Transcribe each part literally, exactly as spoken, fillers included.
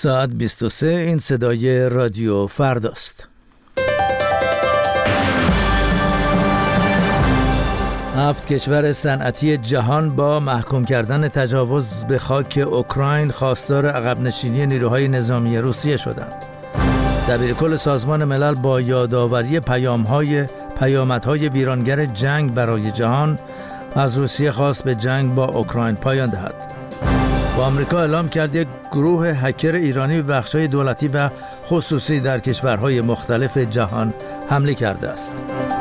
ساعت بیست و سه. این صدای رادیو فرداست. هفت کشور صنعتی جهان با محکوم کردن تجاوز به خاک اوکراین خواستار عقب نشینی نیروهای نظامی روسیه شدند. دبیرکل سازمان ملل با یادآوری پیام‌های پیامدهای ویرانگر جنگ برای جهان از روسیه خواست به جنگ با اوکراین پایان دهد. با آمریکا اعلام کرد یک گروه هکر ایرانی به بخش‌های دولتی و خصوصی در کشورهای مختلف جهان حمله کرده است.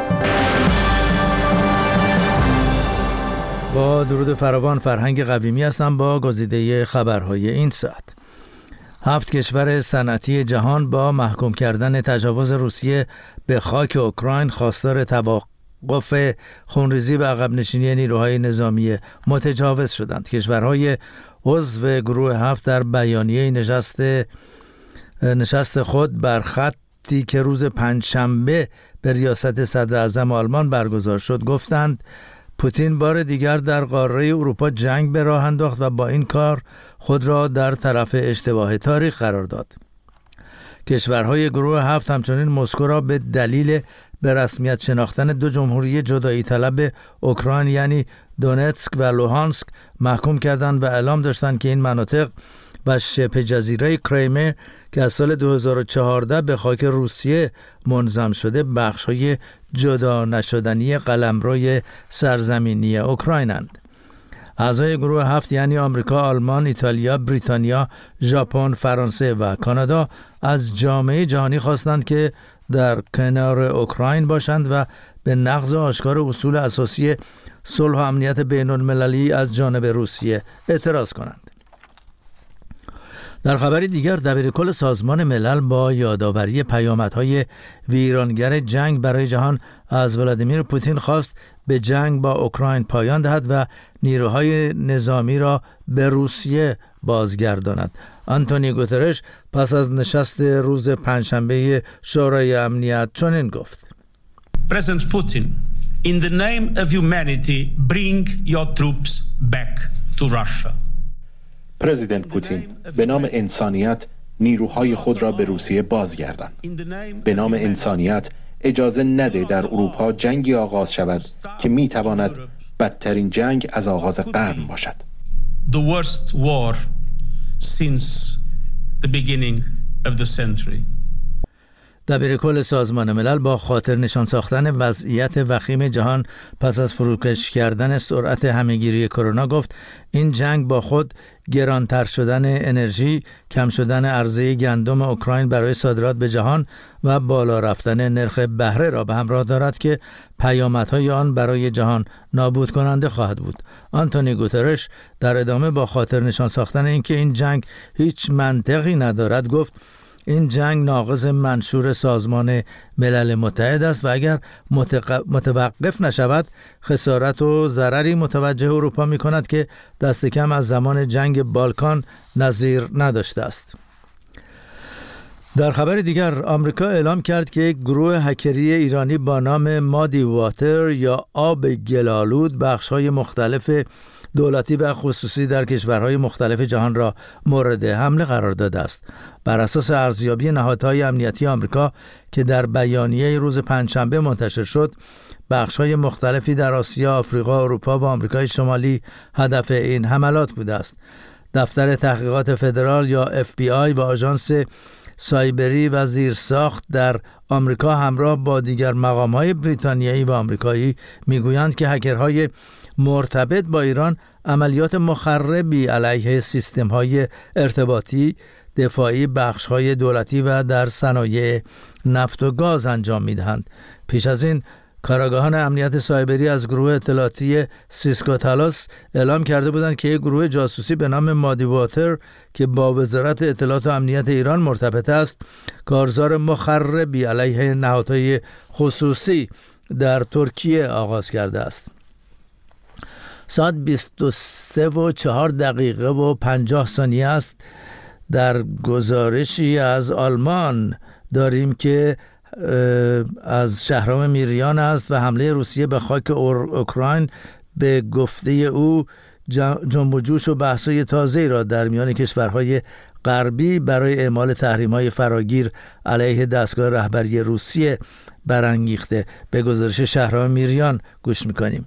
با درود فراوان، فرهنگ قویمی هستم با گزیده خبرهای این ساعت. هفت کشور صنعتی جهان با محکوم کردن تجاوز روسیه به خاک اوکراین خواستار توقف خونریزی و عقب نشینی نیروهای نظامی متجاوز شدند. کشورهای عضو گروه هفت در بیانیه نشست نشست خود بر خطی که روز پنجشنبه به ریاست صدر اعظم آلمان برگزار شد گفتند پوتین بار دیگر در قاره اروپا جنگ به راه انداخت و با این کار خود را در طرف اشتباه تاریخ قرار داد. کشورهای گروه هفت همچنین مسکو را به دلیل به رسمیت شناختن دو جمهوری جدایی طلب اوکراین یعنی دونتسک و لوهانسک محکوم کردند و اعلام داشتند که این مناطق و شبه جزیره کریمه که از سال دو هزار و چهارده به خاک روسیه منضم شده بخش‌های جدا نشدنی قلمروی سرزمینی اوکراینند. اعضای گروه هفت یعنی آمریکا، آلمان، ایتالیا، بریتانیا، ژاپن، فرانسه و کانادا از جامعه جهانی خواستند که در کنار اوکراین باشند و به نقض آشکار اصول اساسی صلح و امنیت بین المللی از جانب روسیه اعتراض کنند. در خبری دیگر، دبیرکل سازمان ملل با یادآوری پیامدهای ویرانگر جنگ برای جهان از ولادیمیر پوتین خواست به جنگ با اوکراین پایان دهد و نیروهای نظامی را به روسیه بازگرداند. آنتونی گوترش پس از نشست روز پنجشنبه شورای امنیت چنین گفت: President Putin, in the name of humanity, bring your troops back to Russia. پرزیدنت پوتین، به نام انسانیت نیروهای خود را به روسیه بازگردان. به نام انسانیت اجازه نده در اروپا جنگی آغاز شود که می تواند بدترین جنگ از آغاز قرن باشد. The worst war since the beginning of the century. دبیرکل سازمان ملل با خاطر نشان ساختن وضعیت وخیم جهان پس از فروکش کردن سرعت همهگیری کرونا گفت این جنگ با خود گرانتر شدن انرژی، کم شدن عرضه گندم اوکراین برای صادرات به جهان و بالا رفتن نرخ بهره را به همراه دارد که پیامدهای آن برای جهان نابود کننده خواهد بود. آنتونی گوترش در ادامه با خاطر نشان ساختن اینکه این جنگ هیچ منطقی ندارد گفت این جنگ ناقض منشور سازمان ملل متحد است و اگر متوقف نشود خسارت و ضرری متوجه اروپا می کند که دست کم از زمان جنگ بالکان نظیر نداشته است. در خبر دیگر، آمریکا اعلام کرد که یک گروه هکری ایرانی با نام مادی واتر یا آب گلالود بخش‌های مختلف دولتی و خصوصی در کشورهای مختلف جهان را مورد حمله قرار داده است. بر اساس ارزیابی نهادهای امنیتی آمریکا که در بیانیه روز پنجشنبه منتشر شد، بخش‌های مختلفی در آسیا، آفریقا، اروپا و آمریکای شمالی هدف این حملات بوده است. دفتر تحقیقات فدرال یا اف بی آی و آژانس سایبری و زیرساخت در آمریکا همراه با دیگر مقام‌های بریتانیایی و آمریکایی میگویند که هکرهای مرتبط با ایران عملیات مخربی علیه سیستم‌های ارتباطی، دفاعی، بخش‌های دولتی و در صنایع نفت و گاز انجام می‌دهند. پیش از این کارآگاهان امنیت سایبری از گروه اطلاعاتی سیسکو تالاس اعلام کرده بودند که یک گروه جاسوسی به نام مادی واتر که با وزارت اطلاعات و امنیت ایران مرتبط است، کارزار مخربی علیه نهادهای خصوصی در ترکیه آغاز کرده است. ساعت بیست و سه و چهار دقیقه و پنجاه ثانیه است. در گزارشی از آلمان داریم که از شهرام میریان است و حمله روسیه به خاک اوکراین به گفته او جنب و جوش و بحث‌های تازه‌ای را در میان کشورهای غربی برای اعمال تحریم‌های فراگیر علیه دستگاه رهبری روسیه برانگیخته. به گزارش شهرام میریان گوش میکنیم.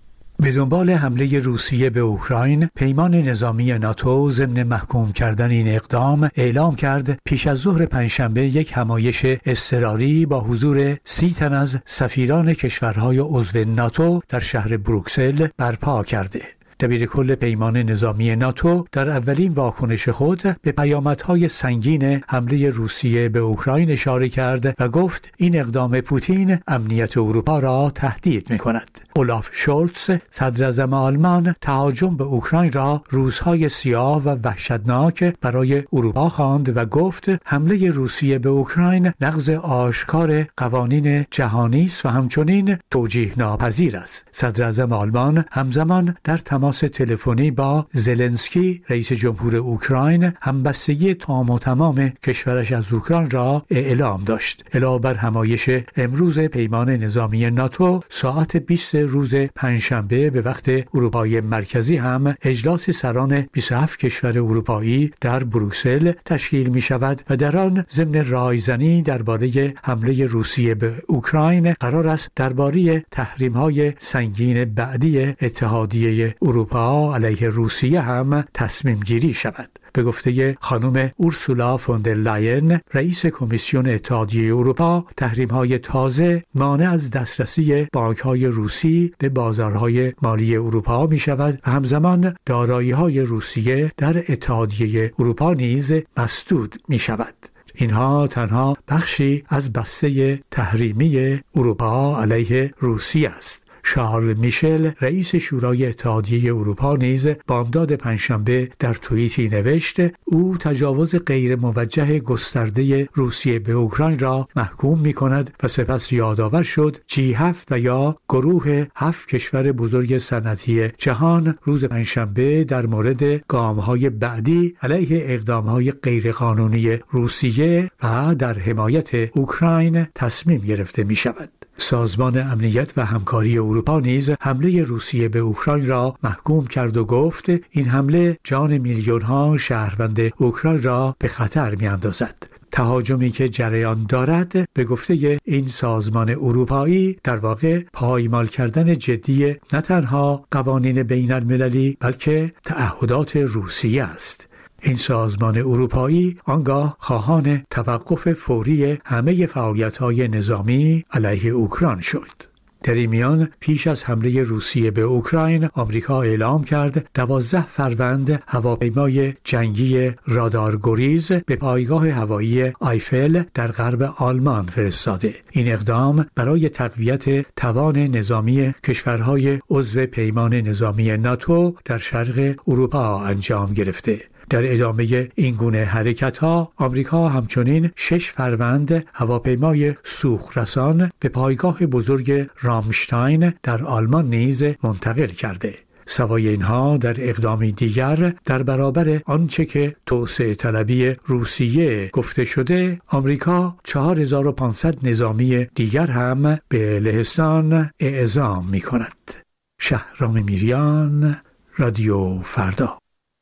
به دنبال حمله روسیه به اوکراین، پیمان نظامی ناتو ضمن محکوم کردن این اقدام اعلام کرد پیش از ظهر پنجشنبه یک همایش اضطراری با حضور سی تن از سفیران کشورهای عضو ناتو در شهر بروکسل برپا کرده. دبیرکل پیمان نظامی ناتو در اولین واکنش خود به پیامدهای سنگین حمله روسیه به اوکراین اشاره کرد و گفت این اقدام پوتین امنیت اروپا را تهدید می‌کند. اولاف شولتز صدراعظم آلمان تهاجم به اوکراین را روزهای سیاه و وحشتناک برای اروپا خواند و گفت حمله روسیه به اوکراین نقض آشکار قوانین جهانی است و همچنین توجیه ناپذیر است. صدراعظم آلمان همزمان در تماس تلفنی با زلنسکی رئیس جمهور اوکراین همبستگی تام و تمام کشورش از اوکراین را اعلام داشت. علاوه بر همایش امروز پیمان نظامی ناتو، ساعت بیست روز پنجشنبه به وقت اروپای مرکزی هم اجلاس سران بیست و هفت کشور اروپایی در بروکسل تشکیل می شود و در آن ضمن رایزنی درباره حمله روسیه به اوکراین قرار است درباره تحریم‌های سنگین بعدی اتحادیه اروپا علیه روسیه هم تصمیم گیری شود. به گفته خانم اورسولا فوندر لاین رئیس کمیسیون اتحادیه اروپا، تحریم‌های تازه مانع از دسترسی بانک‌های روسی به بازارهای مالی اروپا می‌شود و همزمان دارایی‌های روسیه در اتحادیه اروپا نیز مسدود می‌شود. اینها تنها بخشی از بسته تحریمی اروپا علیه روسیه است. شارل میشل رئیس شورای اتحادیه اروپا نیز بامداد پنجشنبه در توییتی نوشت او تجاوز غیر موجه گسترده روسیه به اوکراین را محکوم می کند و سپس یادآور شد جی هفت و یا گروه هفت کشور بزرگ صنعتی جهان روز پنجشنبه در مورد گام‌های بعدی علیه اقدام‌های غیرقانونی روسیه و در حمایت اوکراین تصمیم گرفته می شود. سازمان امنیت و همکاری اروپا نیز حمله روسیه به اوکراین را محکوم کرد و گفت این حمله جان میلیون‌ها شهروند اوکراین را به خطر می‌اندازد. تهاجمی که جریان دارد به گفته این سازمان اروپایی در واقع پایمال کردن جدی نه تنها قوانین بین المللی بلکه تعهدات روسیه است. این سازمان اروپایی آنگاه خواهان توقف فوری همه فعالیت‌های نظامی علیه اوکراین شد. در این میان پیش از حمله روسیه به اوکراین، آمریکا اعلام کرد دوازده فروند هواپیمای جنگی رادارگریز به پایگاه هوایی آیفل در غرب آلمان فرستاده. این اقدام برای تقویت توان نظامی کشورهای عضو پیمان نظامی ناتو در شرق اروپا انجام گرفته. در ادامه این گونه حرکت‌ها، آمریکا همچنین شش فروند هواپیمای سوخرسان به پایگاه بزرگ رامشتاین در آلمان نیز منتقل کرده. سوای اینها در اقدامی دیگر در برابر آنچه که توسعه طلبی روسیه گفته شده، آمریکا چهار هزار و پانصد نظامی دیگر هم به لهستان اعزام می کند. شهرام میریان، رادیو فردا.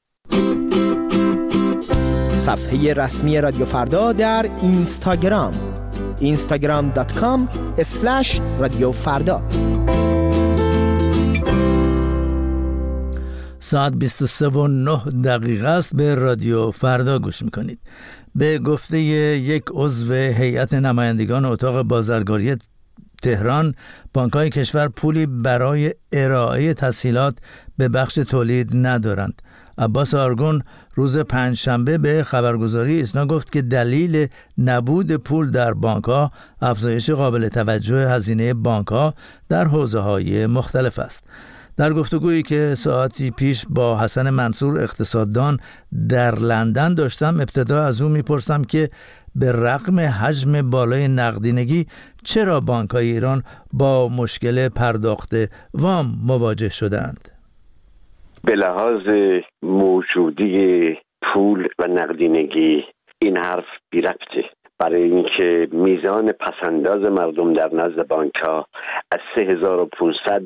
صفحه رسمی رادیو فردا در اینستاگرام اینستاگرام دات کام اسلش رادیو فردا. ساعت بیست و سه و نه دقیقه است. به رادیو فردا گوش میکنید. به گفته یک عضو هیئت نمایندگان اتاق بازرگانی تهران، بانک‌های کشور پولی برای ارائه تسهیلات به بخش تولید ندارند. عباس آرگون روز پنجشنبه به خبرگزاری ایسنا گفت که دلیل نبود پول در بانک‌ها افزایش قابل توجه هزینه بانک‌ها در حوزه‌های مختلف است. در گفتگویی که ساعتی پیش با حسن منصور اقتصاددان در لندن داشتم، ابتدا از او میپرسم که به رغم حجم بالای نقدینگی چرا بانک‌های ایران با مشکل پرداخت وام مواجه شدند؟ به لحاظ موجودی پول و نقدینگی این حرف بی ربطه، برای اینکه میزان پسنداز مردم در نزد بانک‌ها از سه هزار و پانصد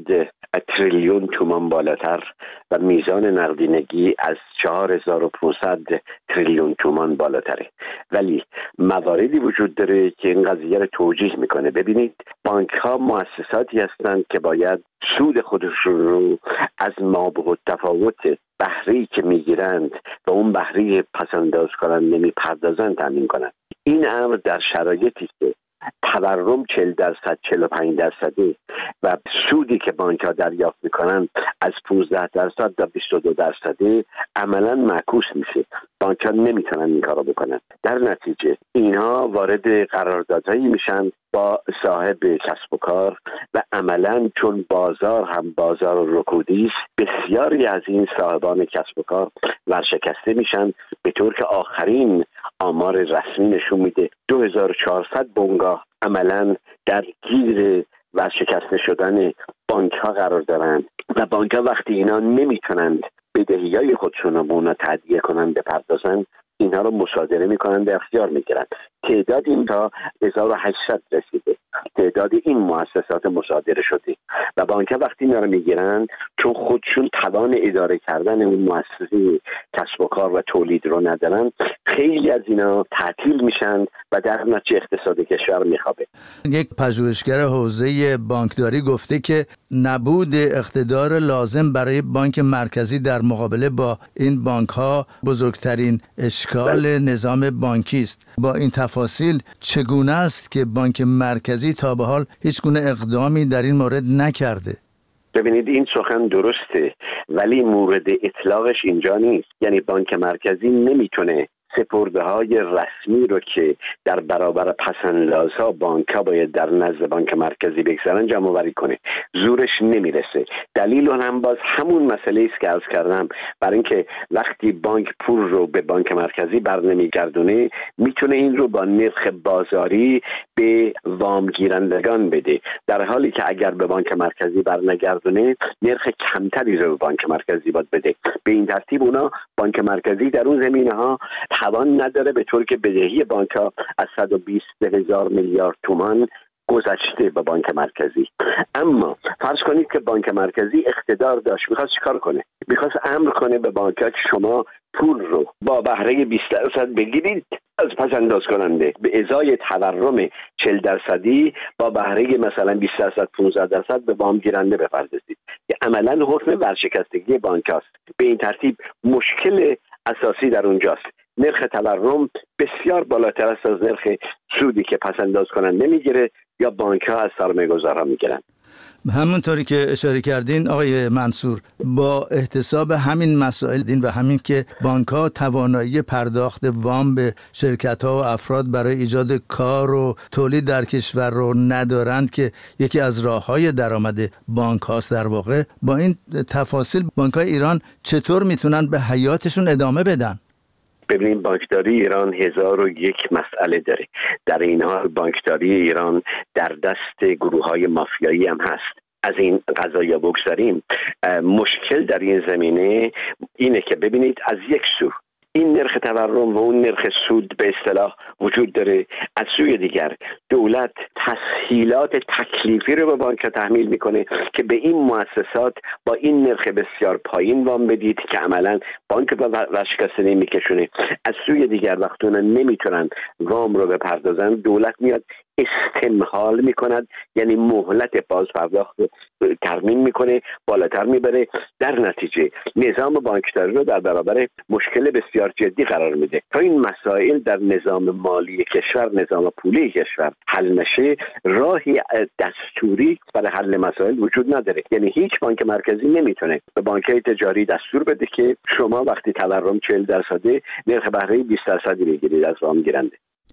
تریلیون تومان بالاتر و میزان نقدینگی از چهار هزار و پانصد تریلیون تومان بالاتره. ولی مواردی وجود داره که این قضیه رو توجیه میکنه. ببینید، بانک ها مؤسساتی هستند که باید سود خودشون رو از مابعالتفاوت بهره‌ای که میگیرند و اون بهره پسنداز کنند نمیپردازند تامین کنند. این امر در شرایطی که تورم چهل درصد چهل و پنج درصدی و سودی که بانک ها دریافت میکنن از پانزده درصد تا بیست و دو درصدی عملا معکوس میشه. بانک ها نمیتونن این کارو بکنن. در نتیجه اینها وارد قراردادهایی میشن با صاحب کسب و کار و عملا چون بازار هم بازار رکودی است، بسیاری از این صاحبان کسب و کار ورشکسته میشن، به طور که آخرین آمار رسمی نشون میده دو هزار و چهارصد بنگاه عملا در گیر ورشکسته شدن بانک ها قرار دارند و بانک ها وقتی اینا نمیتونند بدهیای خودشون رو به اونا تادیه کنند بپردازند، اینها رو مصادره میکنند، به اختیار میگیرند. تعداد این تا هزار و هشتصد رسیده، تعداد این مؤسسات مصادره شده و بانک ها وقتی اینا رو میگیرن چون خودشون توان اداره کردن اون مؤسسه کسب و کار و تولید رو ندارن، خیلی از اینا تعطیل میشن و در نتیجه اقتصاد کشور میخوابه. یک پژوهشگر حوزه بانکداری گفته که نبود اقتدار لازم برای بانک مرکزی در مقابله با این بانک ها بزرگترین اشکال بل. نظام بانکی است. با این تفاصیل چگونه است که بانک مرکزی تا به حال هیچ گونه اقدامی در این مورد نکرده؟ ببینید، این سخن درسته ولی مورد اطلاقش اینجا نیست. یعنی بانک مرکزی نمیتونه سپرده های رسمی رو که در برابر پسندازها بانک ها باید در نزد بانک مرکزی بگذارن جمع آوری کنه. زورش نمیرسه. دلیل اون هم باز همون مسئله است که عرض کردم، برای اینکه وقتی بانک پول رو به بانک مرکزی برنمیگردونه میتونه این رو با نرخ بازاری به وام گیرندگان بده، در حالی که اگر به بانک مرکزی برنگردونه نرخ کمتری رو به بانک مرکزی باید بده. به این ترتیب اونا بانک مرکزی در اون زمینه ها توان نداره، به طور که بدهی بانک ها از صد و بیست هزار میلیارد تومان گذشته به بانک مرکزی. اما فرض کنید که بانک مرکزی اقتدار داشت، میخواست چیکار کنه؟ میخواست امر کنه به بانک ها که شما پول رو با بهره بیست درصد بگیرید از پس انداز کننده، به ازای تورم چهل درصدی با بهره مثلا بیست درصد پانزده درصد به وام گیرنده بپردازید. که عملا حکم ورشکستگی بانک هاست. به این ترتیب مشکل اساسی در اونجاست. نرخ تورم بسیار بالاتر است از نرخ سودی که پس انداز کننده میگیره یا بانک ها از سرمایه‌گذارها میگیرن. همونطوری که اشاره کردین آقای منصور، با احتساب همین مسائل دین و همین که بانک ها توانایی پرداخت وام به شرکت ها و افراد برای ایجاد کار و تولید در کشور رو ندارند که یکی از راه های درآمد بانک هاست، در واقع با این تفاصیل بانک های ایران چطور میتونن به حیاتشون ادامه بدن؟ ببینید، بانکداری ایران هزار و یک مسئله داره. در این حال بانکداری ایران در دست گروه های مافیایی هم هست. از این قضایا بگذاریم، مشکل در این زمینه اینه که ببینید، از یک سو این نرخ تورم و اون نرخ سود به اصطلاح وجود داره، از سوی دیگر دولت تسهیلات تکلیفی رو به بانک تحمیل میکنه که به این مؤسسات با این نرخ بسیار پایین وام بدید که عملا بانک به ورشکستگی نمیکشونه. از سوی دیگر وقتی اونا نمیتونن وام رو بپردازن، دولت میاد استمهال میکند، یعنی مهلت باز پرداخت ترمیم میکنه، بالاتر میبره. در نتیجه نظام بانکداری رو در برابر مشکل بسیار جدی قرار میده. تا این مسائل در نظام مالی کشور، نظام پولی کشور حل نشه، راهی دستوری برای حل مسائل وجود نداره. یعنی هیچ بانک مرکزی نمیتونه به بانک‌های تجاری دستور بده که شما وقتی تورم چهل درصده نرخ بهره بیست درصدی بگیرید از وام گیرنده.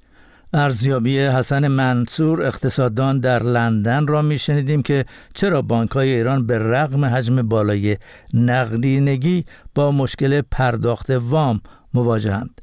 ارزیابی حسن منصور اقتصاددان در لندن را میشنیدیم که چرا بانک‌های ایران به رغم حجم بالای نقدینگی با مشکل پرداخت وام مواجهند.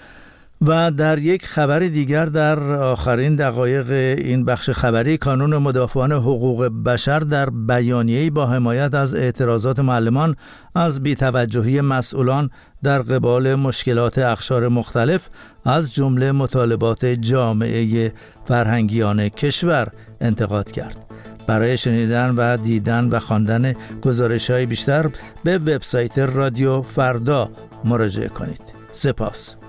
و در یک خبر دیگر، در آخرین دقایق این بخش خبری، کانون مدافعان حقوق بشر در بیانیه‌ای با حمایت از اعتراضات معلمان از بی‌توجهی مسئولان در قبال مشکلات اقشار مختلف از جمله مطالبات جامعه فرهنگیان کشور انتقاد کرد. برای شنیدن و دیدن و خواندن گزارش‌های بیشتر به وبسایت رادیو فردا مراجعه کنید. سپاس.